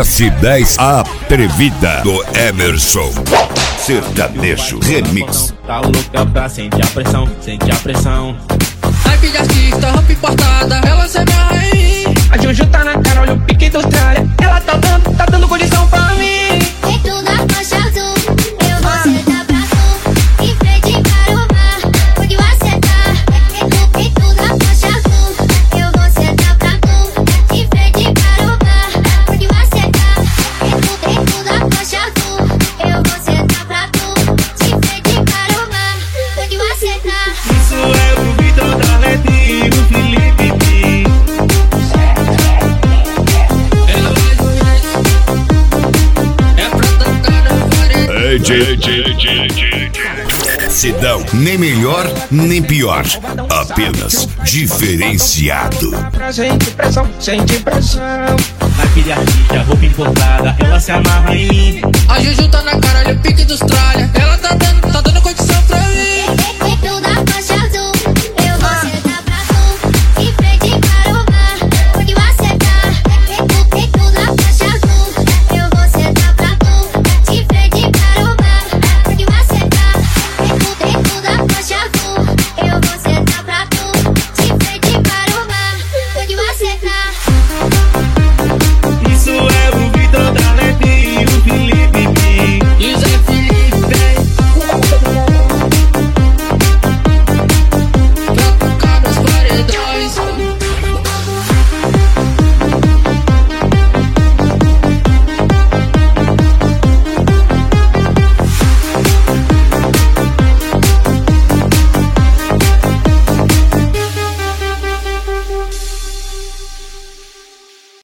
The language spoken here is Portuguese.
S10 Atrevida do Emerson. Sertanejo Remix. Tá louca pra sentir a pressão, sente a pressão. Naipe de artista, roupa importada, ela se me arranha. A Juju tá na cara, olha o pique da Austrália. Ela tá dando condição pra mim. Tem tudo a faixa azul, eu vou sentar pra tu. De frente para o mar, onde você tá. Tem tudo a faixa azul, eu vou sentar pra tu. De frente para o mar, onde você tá. Tem tudo a faixa azul, eu vou sentar pra tu. De frente para o mar, onde você tá. Isso é o Vitor da Leti, o Felipe P. Sidão, nem melhor, nem pior. Apenas diferenciado. Sente pressão, sente pressão. Naipe de artista, roupa importada, ela se amarra em mim. A Juju tá na cara, olha o pique da Austrália. Ela tá dando condição.